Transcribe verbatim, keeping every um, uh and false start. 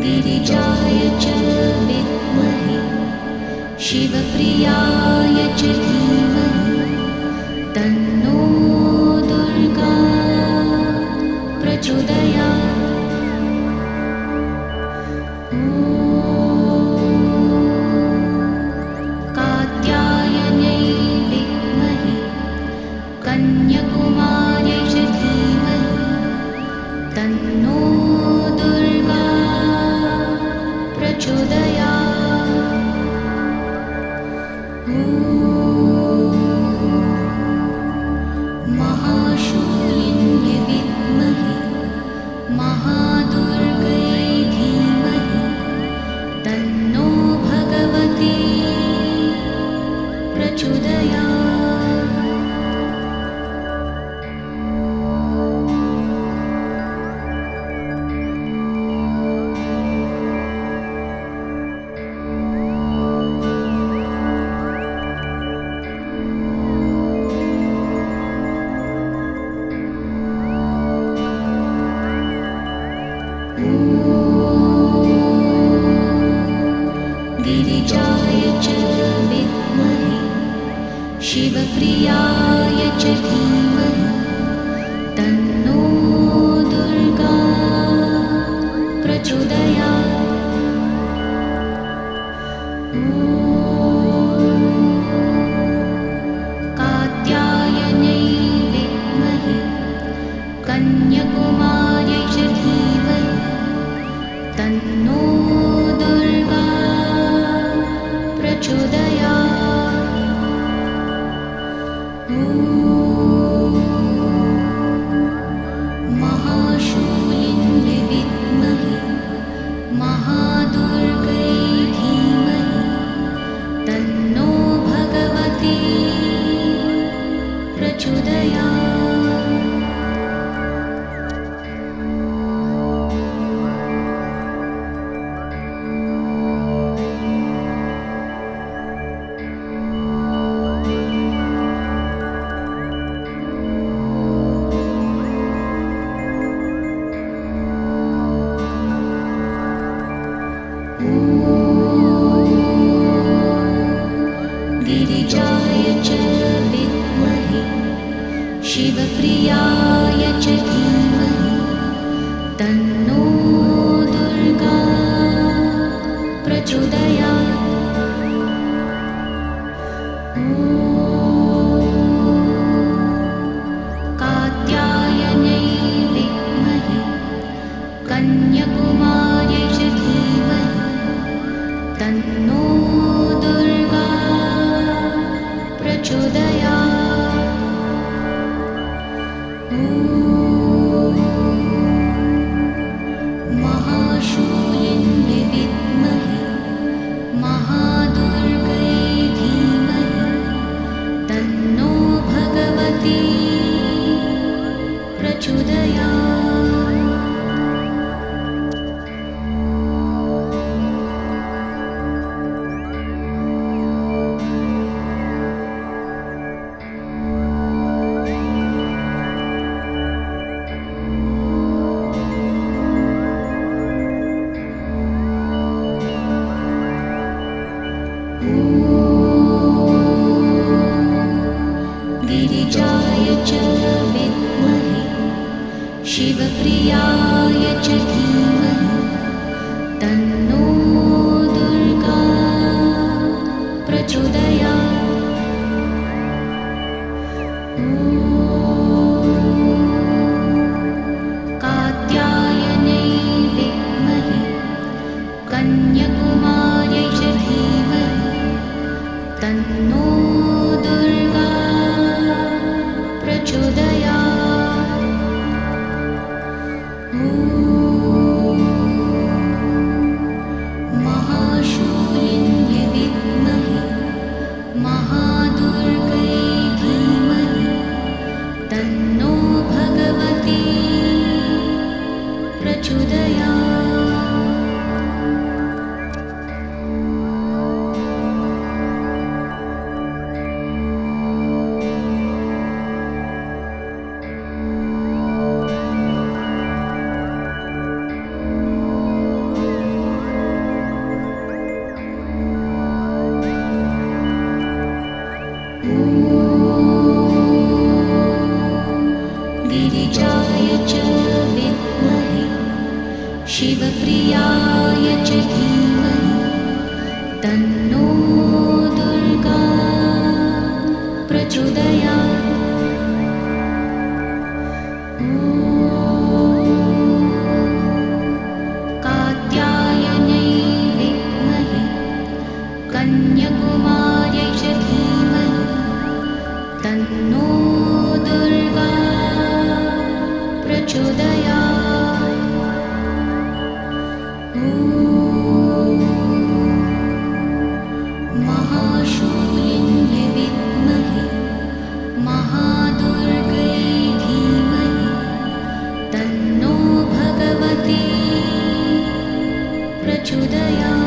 गिरिजाय च विद्महे शिवप्रियाय च धीमहि तन्नो दुर्गा प्रचोदयात्। कात्यायनै विद्महे कन्याकुमार्यै च धीमहि तन्नो दुर्गा प्रचोदयात्। महाशूलिन्यै विद्महे महादुर्गै धीमहि तन्नो भगवती प्रचोदयात्। गिरिजाय च विद्महे शिवप्रियाय च धीमहि तन्नो दुर्गा प्रचोदयात्। कात्यायनै विद्महे कन्याकुमार्यै च धीमहि तन्नो दुर्गा प्रचोदयात्। महाशूलिन्यै विद्महे महादुर्गै धीमहि तन्नो भगवती प्रचोदयात्। गिरिजाय च विद्महे शिवप्रियाय च धीमहि तन्नो दुर्गा प्रचोदयात्। कात्यायनै विद्महे कन्याकुमार्यै च धीमहि तन्नो दुर्गा प्रचोदयात्। महाशूलिन्यै विद्महे महादुर्गै धीमहि तन्नो भगवती प्रचोदयात्। प्रियाय च धीमहि तन्नो दुर्गा प्रचोदयात्। कात्यायनै विद्महे कन्याकुमार्यै च धीमहि तन्नो दुर्गा प्रचोदयात्। महाशूलिन्यै विद्महे महादुर्गै धीमहि तन्नो भगवती प्रचोदयात्।